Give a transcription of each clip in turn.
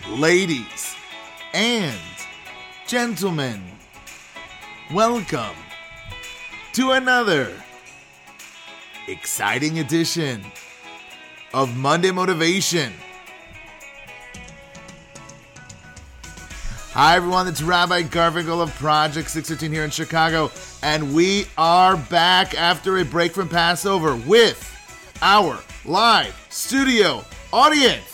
ladies and gentlemen, welcome to another exciting edition of Monday Motivation. Hi everyone, it's Rabbi Garfinkel of Project 613 here in Chicago, and we are back after a break from Passover with our live studio audience.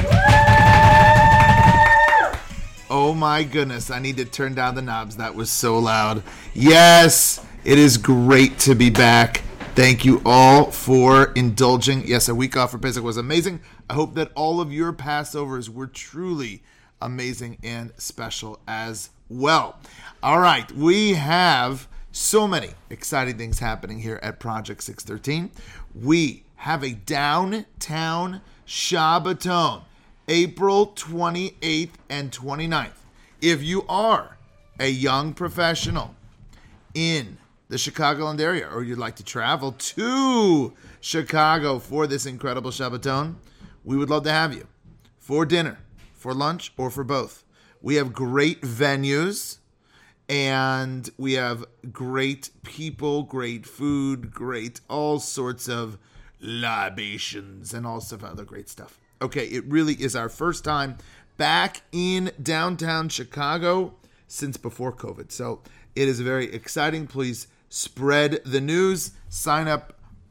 Oh my goodness, I need to turn down the knobs. That was so loud. Yes, it is great to be back. Thank you all for indulging. Yes, a week off for Pesach was amazing. I hope that all of your Passovers were truly amazing and special as well. All right, we have so many exciting things happening here at Project 613. We have a downtown Shabbaton, April 28th and 29th. If you are a young professional in the Chicagoland area, or you'd like to travel to Chicago for this incredible Shabbaton, we would love to have you for dinner, for lunch, or for both. We have great venues, and we have great people, great food, great all sorts of libations, and all sorts of other great stuff. Okay, it really is our first time back in downtown Chicago since before COVID. So it is very exciting. Please spread the news. Sign up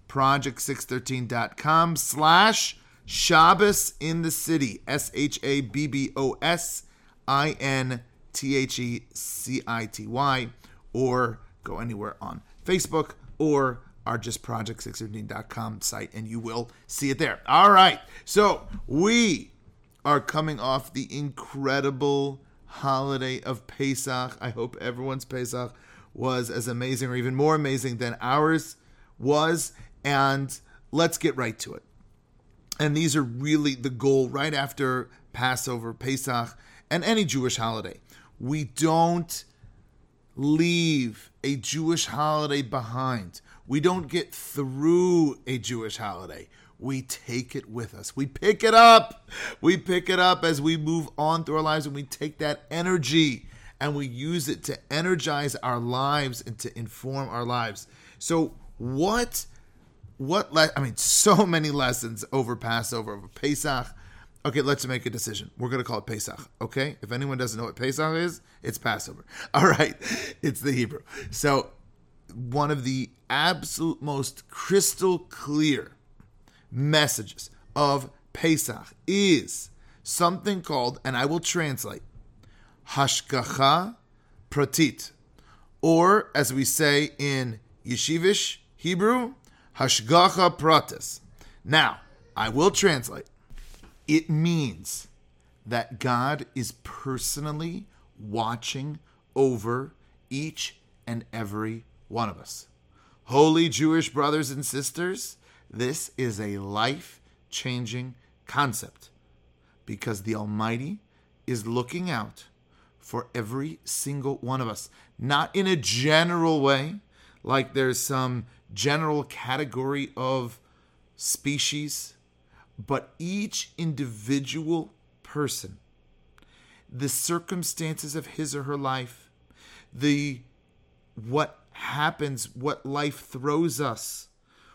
project613.com/Shabbos in the city. ShabbosInthecity. Or go anywhere on Facebook or are just project613.com site, and you will see it there. All right, so we are coming off the incredible holiday of Pesach. I hope everyone's Pesach was as amazing or even more amazing than ours was, and let's get right to it. And these are really the goal right after Passover, Pesach, and any Jewish holiday. We don't leave a Jewish holiday behind. We don't get through a Jewish holiday. We take it with us. We pick it up. We pick it up as we move on through our lives, and we take that energy and we use it to energize our lives and to inform our lives. So so many lessons over Passover, over Pesach. Okay, let's make a decision. We're going to call it Pesach, okay? If anyone doesn't know what Pesach is, it's Passover. All right, it's the Hebrew. So one of the absolute most crystal clear messages of Pesach is something called, and I will translate, Hashgacha Pratit, or as we say in Yeshivish Hebrew, Hashgacha Pratis. Now, I will translate. It means that God is personally watching over each and every one of us. Holy Jewish brothers and sisters, this is a life-changing concept because the Almighty is looking out for every single one of us. Not in a general way, like there's some general category of species, but each individual person, the circumstances of his or her life, what happens, what life throws us,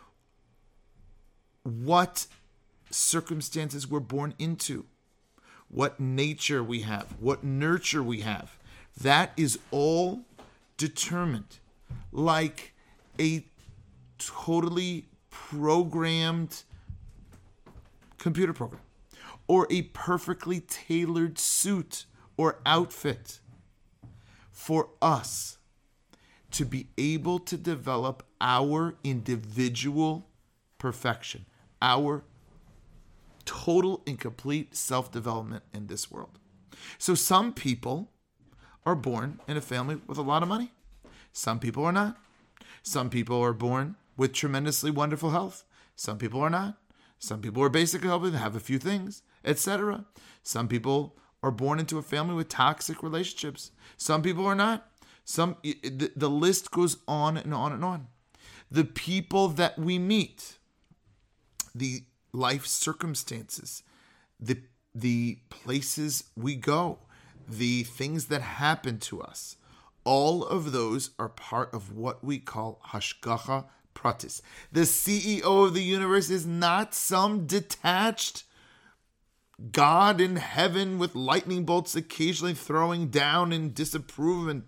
what circumstances we're born into, what nature we have, what nurture we have. That is all determined like a totally programmed computer program or a perfectly tailored suit or outfit for us to be able to develop our individual perfection, our total and complete self-development in this world. So some people are born in a family with a lot of money. Some people are not. Some people are born with tremendously wonderful health. Some people are not. Some people are basically healthy, have a few things, etc. Some people are born into a family with toxic relationships. Some people are not. The list goes on and on and on. The people that we meet, the life circumstances, the the places we go, the things that happen to us, all of those are part of what we call hashgacha pratis. The CEO of the universe is not some detached God in heaven with lightning bolts occasionally throwing down in disapproval,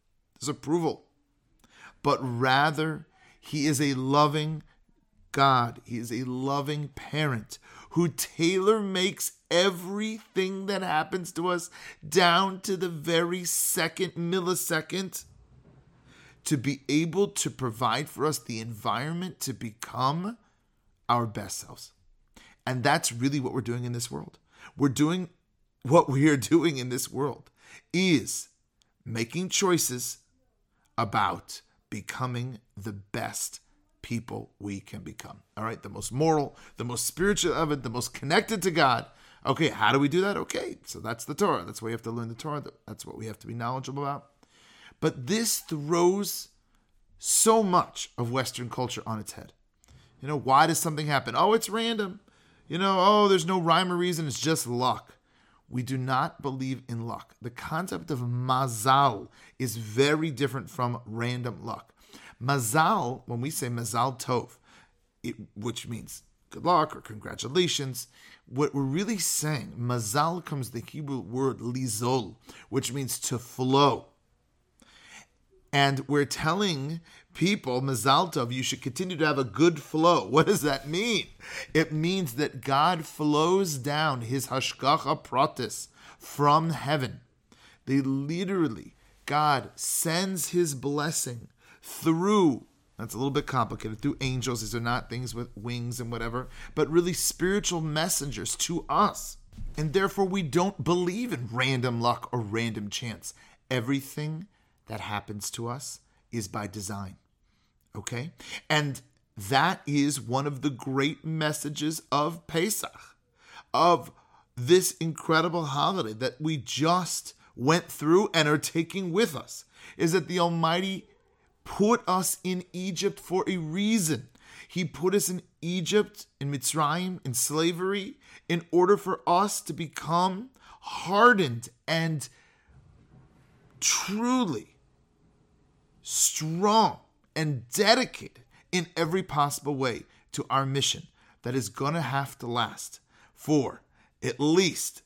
but rather he is a loving God. He is a loving parent who tailor makes everything that happens to us down to the very second millisecond to be able to provide for us the environment to become our best selves. And that's really what we're doing in this world. What we are doing in this world is making choices about becoming the best people we can become. All right, the most moral, the most spiritual of it, the most connected to God. Okay, how do we do that? Okay, so that's the Torah. That's why we have to learn the Torah. That's what we have to be knowledgeable about. But this throws so much of Western culture on its head. Why does something happen? Oh, it's random. There's no rhyme or reason. It's just luck. We do not believe in luck. The concept of mazal is very different from random luck. Mazal, when we say mazal tov, which means good luck or congratulations, what we're really saying, mazal comes the Hebrew word lizol, which means to flow. And we're telling people, mazal tov, you should continue to have a good flow. What does that mean? It means that God flows down his hashgacha pratis from heaven. God sends his blessing through, that's a little bit complicated, through angels. These are not things with wings and whatever, but really spiritual messengers to us. And therefore we don't believe in random luck or random chance. Everything that happens to us is by design. Okay? And that is one of the great messages of Pesach, of this incredible holiday that we just went through and are taking with us, is that the Almighty put us in Egypt for a reason. He put us in Egypt, in Mitzrayim, in slavery, in order for us to become hardened and truly strong and dedicated in every possible way to our mission that is going to have to last for at least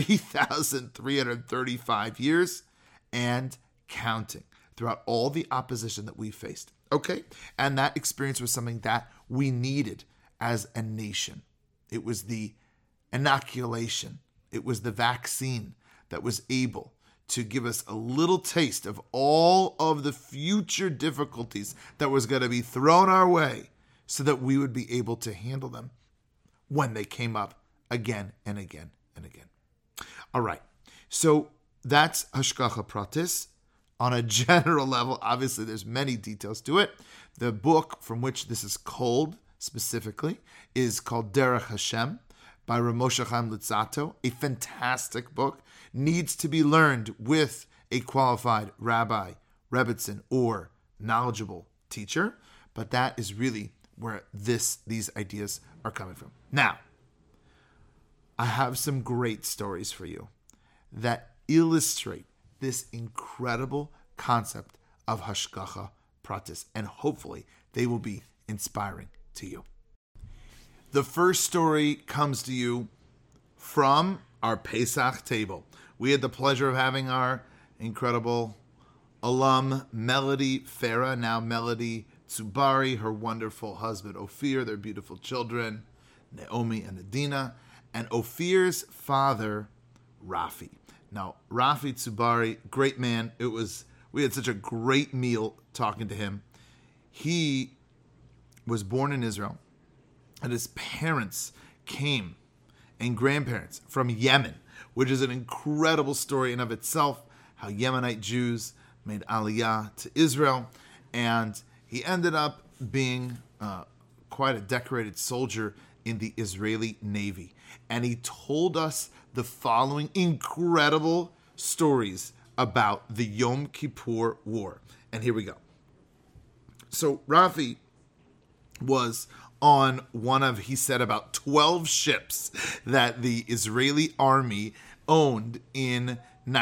3,335 years and counting, throughout all the opposition that we faced. Okay? And that experience was something that we needed as a nation. It was the inoculation. It was the vaccine that was able to give us a little taste of all of the future difficulties that was going to be thrown our way so that we would be able to handle them when they came up again and again and again. All right. So that's Hashgacha Pratis. On a general level, obviously there's many details to it. The book from which this is culled specifically is called Derech Hashem by Rav Moshe Chaim Luzzatto, a fantastic book, needs to be learned with a qualified rabbi, rebbitzin, or knowledgeable teacher, but that is really where these ideas are coming from. Now, I have some great stories for you that illustrate this incredible concept of Hashgacha Pratis, and hopefully they will be inspiring to you. The first story comes to you from our Pesach table. We had the pleasure of having our incredible alum, Melody Farah, now Melody Tsubari, her wonderful husband, Ophir, their beautiful children, Naomi and Adina, and Ophir's father, Rafi. Now, Rafi Tsubari, great man. We had such a great meal talking to him. He was born in Israel, and his parents came, and grandparents from Yemen, which is an incredible story in of itself, how Yemenite Jews made Aliyah to Israel, and he ended up being quite a decorated soldier in the Israeli Navy. And he told us the following incredible stories about the Yom Kippur War. And here we go. So Rafi was on one of, he said, about 12 ships that the Israeli army owned in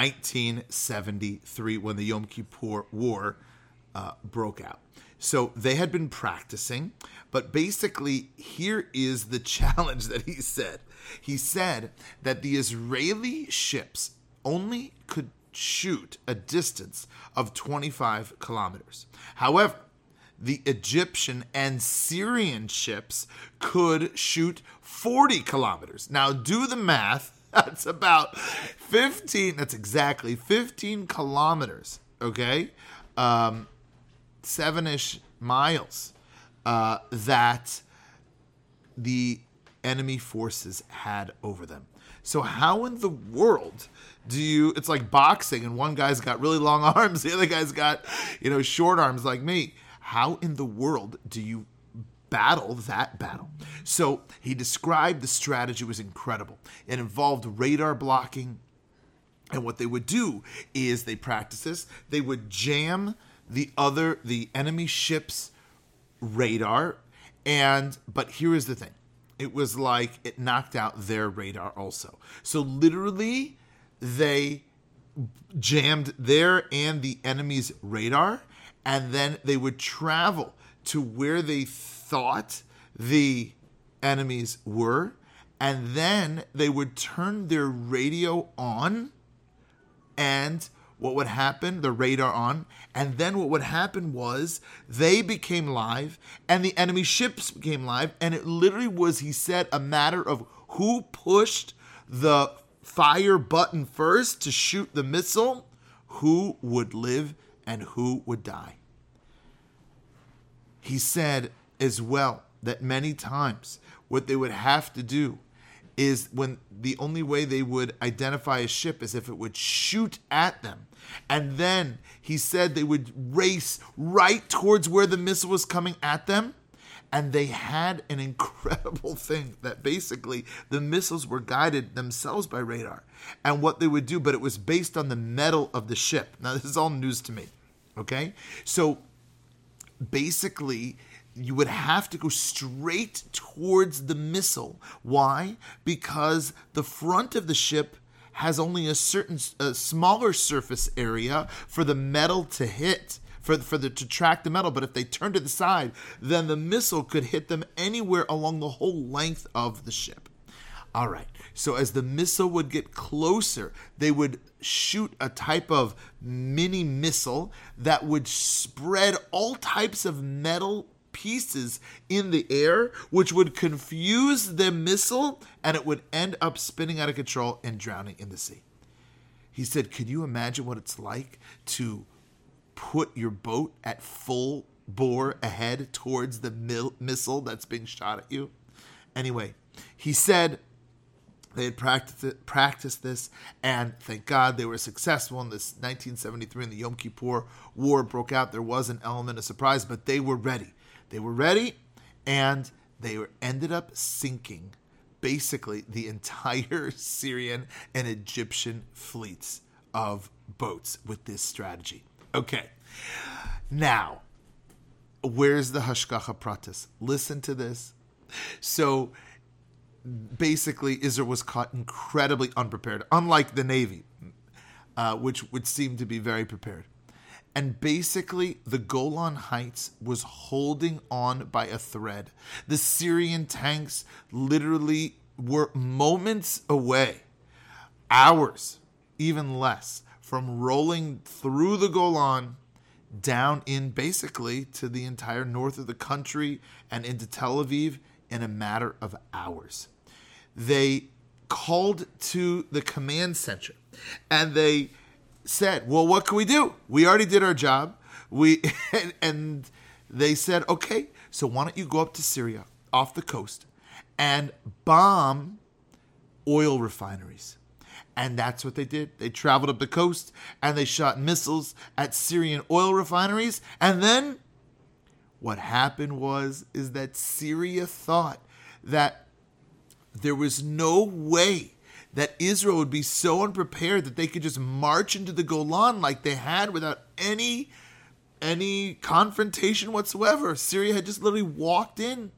1973 when the Yom Kippur War broke out. So they had been practicing, but basically here is the challenge that he said. He said that the Israeli ships only could shoot a distance of 25 kilometers. However, the Egyptian and Syrian ships could shoot 40 kilometers. Now do the math. That's about 15. That's exactly 15 kilometers. Okay. 7-ish miles that the enemy forces had over them. So how in the world do you, it's like boxing and one guy's got really long arms, the other guy's got, short arms like me. How in the world do you battle that battle? So he described the strategy was incredible. It involved radar blocking. And what they would do is they practice this. They would jam the enemy ship's radar. But here is the thing. It was like it knocked out their radar also. So literally they jammed their and the enemy's radar, and then they would travel to where they thought the enemies were, and then they would turn their radio on, and what would happen, the radar on, and then what would happen was they became live and the enemy ships became live, and it literally was, he said, a matter of who pushed the fire button first to shoot the missile, who would live and who would die. He said as well that many times what they would have to do is when the only way they would identify a ship is if it would shoot at them. And then he said they would race right towards where the missile was coming at them. And they had an incredible thing that basically the missiles were guided themselves by radar. And what they would do, but it was based on the metal of the ship. Now, this is all news to me. Okay? So basically, you would have to go straight towards the missile. Why? Because the front of the ship has only a smaller surface area for the metal to hit, to track the metal. But if they turn to the side, then the missile could hit them anywhere along the whole length of the ship. All right. So as the missile would get closer, they would shoot a type of mini missile that would spread all types of metal pieces in the air, which would confuse the missile, and it would end up spinning out of control and drowning in the sea. He said, could you imagine what it's like to put your boat at full bore ahead towards the missile that's being shot at you? Anyway, he said they had practiced this, and thank God they were successful in this 1973 when the Yom Kippur War broke out. There was an element of surprise, but they were ready. They were ready, and they ended up sinking basically the entire Syrian and Egyptian fleets of boats with this strategy. Okay, now, where's the Hashgacha Pratis? Listen to this. So, basically, Israel was caught incredibly unprepared, unlike the Navy, which would seem to be very prepared. And basically, the Golan Heights was holding on by a thread. The Syrian tanks literally were moments away, hours, even less, from rolling through the Golan down in basically to the entire north of the country and into Tel Aviv in a matter of hours. They called to the command center and they said, well, what can we do? We already did our job. And they said, okay, so why don't you go up to Syria off the coast and bomb oil refineries? And that's what they did. They traveled up the coast and they shot missiles at Syrian oil refineries. And then what happened is that Syria thought that there was no way that Israel would be so unprepared that they could just march into the Golan like they had without any confrontation whatsoever. Syria had just literally walked in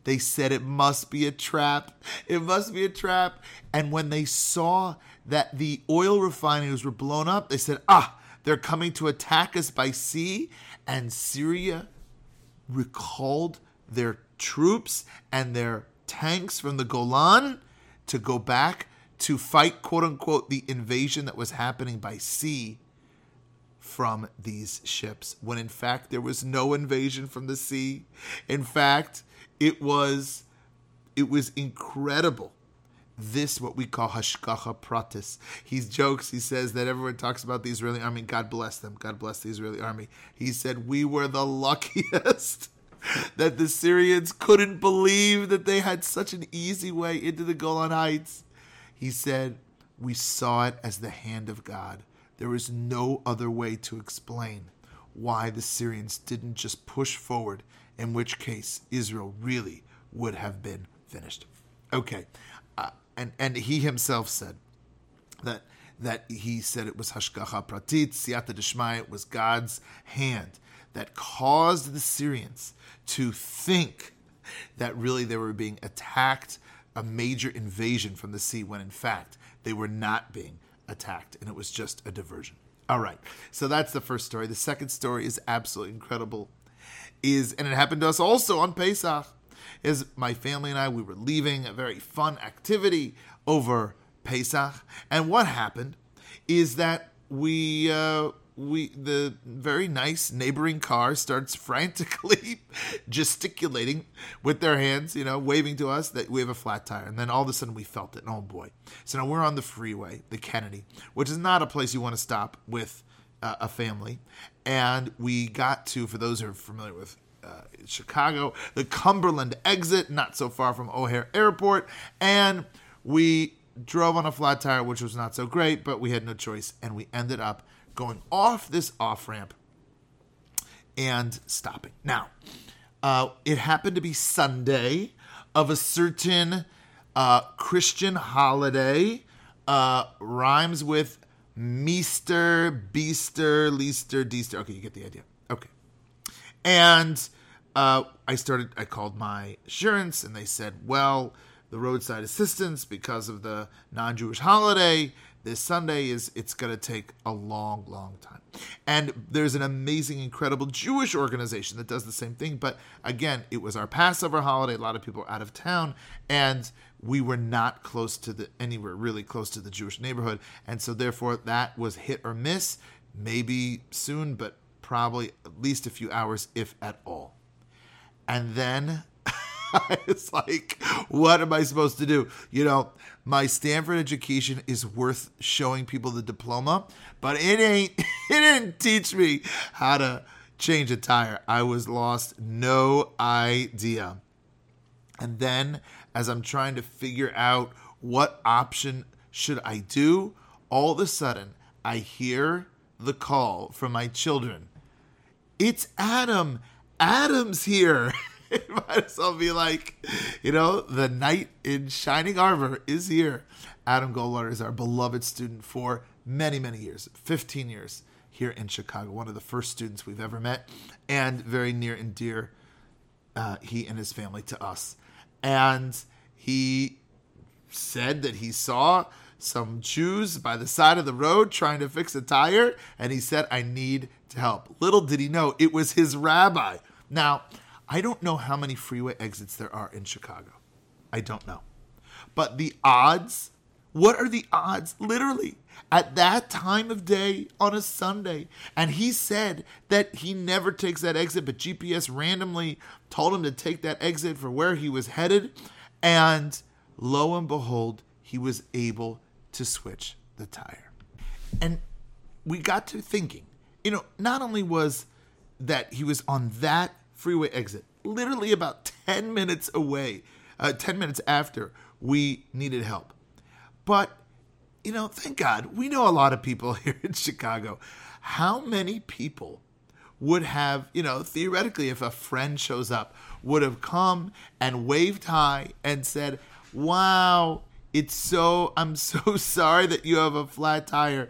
They said it must be a trap. It must be a trap. And when they saw that the oil refineries were blown up, they said, they're coming to attack us by sea. And Syria recalled their troops and their tanks from the Golan to go back to fight, quote unquote, the invasion that was happening by sea from these ships, when in fact there was no invasion from the sea. In fact, it was incredible. This, what we call hashgacha pratis. He jokes, he says that everyone talks about the Israeli army. God bless them. God bless the Israeli army. He said, we were the luckiest that the Syrians couldn't believe that they had such an easy way into the Golan Heights. He said, we saw it as the hand of God. There was no other way to explain why the Syrians didn't just push forward, in which case Israel really would have been finished. Okay. And he himself said that he said it was hashgacha pratit, siyata d'shmaya, it was God's hand that caused the Syrians to think that really they were being attacked, a major invasion from the sea, when in fact they were not being attacked, and it was just a diversion. All right, so that's the first story. The second story is absolutely incredible, and it happened to us also on Pesach. Is my family and I, we were leaving a very fun activity over Pesach, and what happened is that the very nice neighboring car starts frantically gesticulating with their hands, waving to us that we have a flat tire. And then all of a sudden we felt it. And oh boy. So now we're on the freeway, the Kennedy, which is not a place you want to stop with a family. And we got to, for those who are familiar with Chicago, the Cumberland exit, not so far from O'Hare Airport. And we drove on a flat tire, which was not so great, but we had no choice. And we ended up going off this off-ramp and stopping. Now, it happened to be Sunday of a certain Christian holiday, rhymes with Meester, Beaster, Leaster, Deaster. Okay, you get the idea. Okay. And I called my insurance, and they said, well, the roadside assistance, because of the non-Jewish holiday, this Sunday it's going to take a long, long time. And there's an amazing, incredible Jewish organization that does the same thing. But again, it was our Passover holiday. A lot of people were out of town, and we were not anywhere really close to the Jewish neighborhood. And so therefore that was hit or miss, maybe soon, but probably at least a few hours, if at all. And then it's like, what am I supposed to do? My Stanford education is worth showing people the diploma, but it didn't teach me how to change a tire. I was lost, no idea. And then as I'm trying to figure out what option should I do, all of a sudden I hear the call from my children. It's Adam. Adam's here. It might as well be like, the knight in shining armor is here. Adam Goldwater is our beloved student for many, many years, 15 years here in Chicago. One of the first students we've ever met, and very near and dear, he and his family, to us. And he said that he saw some Jews by the side of the road trying to fix a tire, and he said, I need to help. Little did he know it was his rabbi. Now, I don't know how many freeway exits there are in Chicago. I don't know. But the odds, what are the odds? Literally, at that time of day on a Sunday. And he said that he never takes that exit, but GPS randomly told him to take that exit for where he was headed. And lo and behold, he was able to switch the tire. And we got to thinking, not only was that he was on that freeway exit, literally about 10 minutes away, 10 minutes after we needed help. But, thank God, we know a lot of people here in Chicago. How many people would have, theoretically, if a friend shows up, would have come and waved hi and said, wow, I'm so sorry that you have a flat tire.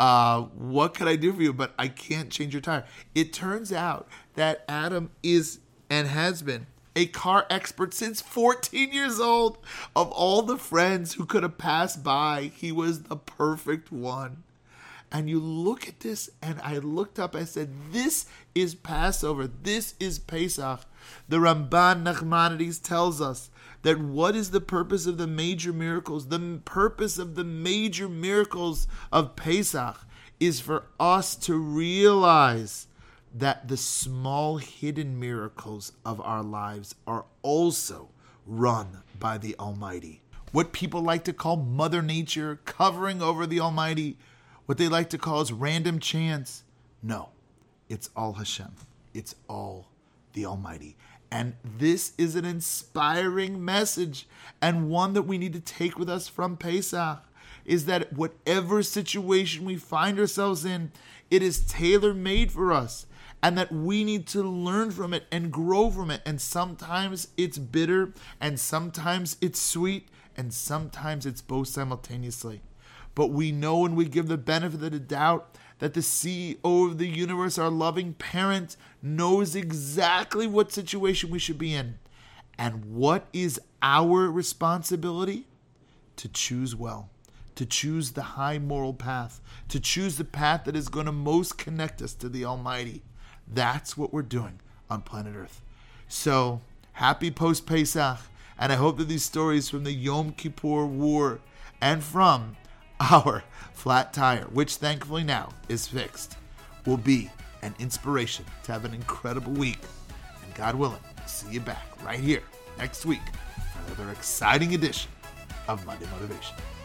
What can I do for you? But I can't change your tire. It turns out that Adam is and has been a car expert since 14 years old. Of all the friends who could have passed by, he was the perfect one. And you look at this, and I looked up, I said, this is Passover. This is Pesach. The Ramban Nachmanides tells us that what is the purpose of the major miracles? The purpose of the major miracles of Pesach is for us to realize that the small hidden miracles of our lives are also run by the Almighty. What people like to call Mother Nature covering over the Almighty, what they like to call is random chance. No, it's all Hashem. It's all the Almighty. And this is an inspiring message, and one that we need to take with us from Pesach, is that whatever situation we find ourselves in, it is tailor-made for us, and that we need to learn from it and grow from it. And sometimes it's bitter, and sometimes it's sweet, and sometimes it's both simultaneously. But we know, and we give the benefit of the doubt, that the CEO of the universe, our loving parent, knows exactly what situation we should be in. And what is our responsibility? To choose well, to choose the high moral path, to choose the path that is going to most connect us to the Almighty. That's what we're doing on planet Earth. So, happy post-Pesach, and I hope that these stories from the Yom Kippur War and from our flat tire, which thankfully now is fixed, will be an inspiration to have an incredible week. And God willing, see you back right here next week for another exciting edition of Monday Motivation.